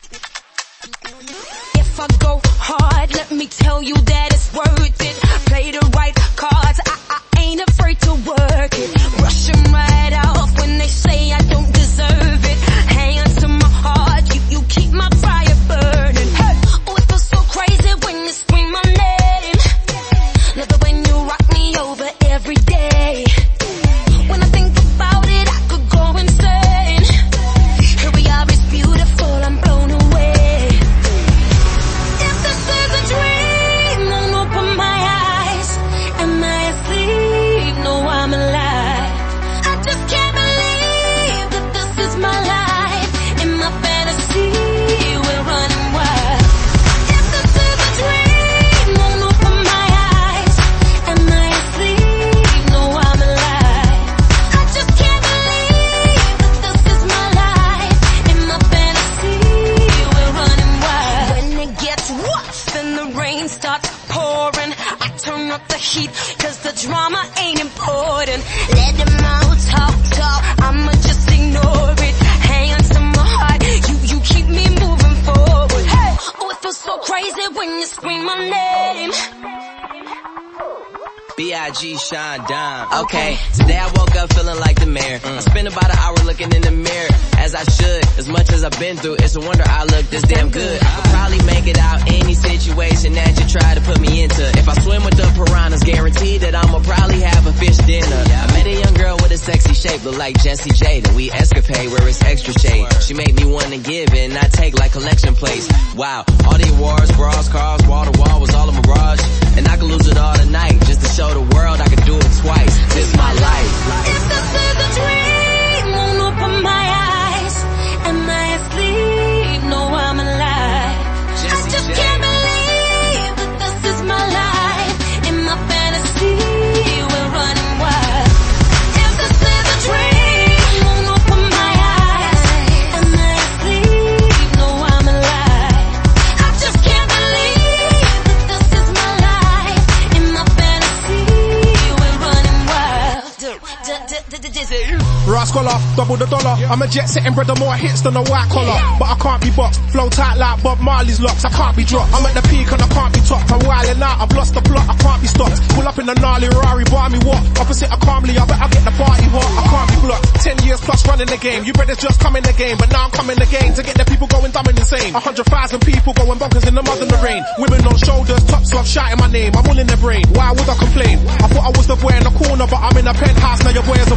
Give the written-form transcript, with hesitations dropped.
If I go hard, let me tell you that it's worth it. Play the right cards, I ain't afraid to work it. Brush them right off when they say I don't deserve it. Hand to my heart, you keep my fire burning. Hey, oh, it feels so crazy when you scream my name. Love it when you rock me over every day. When I think about it, I could go insane. Here we are, it's beautiful, I'm blown away. If this is a dream, won't open my eyes. Am I asleep? No, I'm alive. I just can't believe that this is my life. In my fantasy, we're running wild. If this is a dream, won't open my eyes. Am I asleep? No, I'm alive. I just can't believe that this is my life. In my fantasy, we're running wild. When it gets rough and the rain starts pouring, I turn up the heat, cause the drama ain't important. Let them all talk, I'ma just ignore it. Hands to my heart, you keep me moving forward. Hey, oh, it feels so crazy when you scream my name. B.I.G. Sean Dime. Okay, today I woke up feeling like the mayor. I spent about an hour looking in the mirror, as I should. As much as I've been through, it's a wonder I look this damn good. I could probably make it out any situation that you try to put me into. If I swim with the piranhas, guaranteed that I'ma probably have a fish dinner. I met a young girl with a sexy shape, look like Jessie J. Then we escapade where it's extra shade. She made me wanna give and not take like collection plates. Wow, all the awards, bras, cars, wall to wall was all a mirage. And I could lose it all tonight just to show the world I could do it twice. This is my life. If this is a dream, won't open my eyes. Am I asleep? No, I'm alive. I just can't believe that this is my life. In my fantasy, we're running wild. If this is a dream, won't open my eyes. Am I asleep? No, I'm alive. I just can't believe that this is my life. In my fantasy, we're running wild. Rascaller, double the dollar. I'm a jet setting brother, more hits than a white collar. But I can't be boxed, flow tight like Bob Marley's locks. I can't be dropped, I'm at the peak and I can't be topped. I'm wilding out, I've lost the plot, I can't be stopped. Pull up in a gnarly Rari, buy me what? Opposite of calmly, I bet I get the party hot. I can't be blocked, 10 years plus running the game. You brothers just come in the game, but now I'm coming again to get the people going dumb and insane. 100,000 people going bonkers in the mud and the rain. Women on shoulders, tops off, shouting my name. I'm all in their brain, why would I complain? I thought I was the boy in the corner, but I'm in a penthouse, now your boy is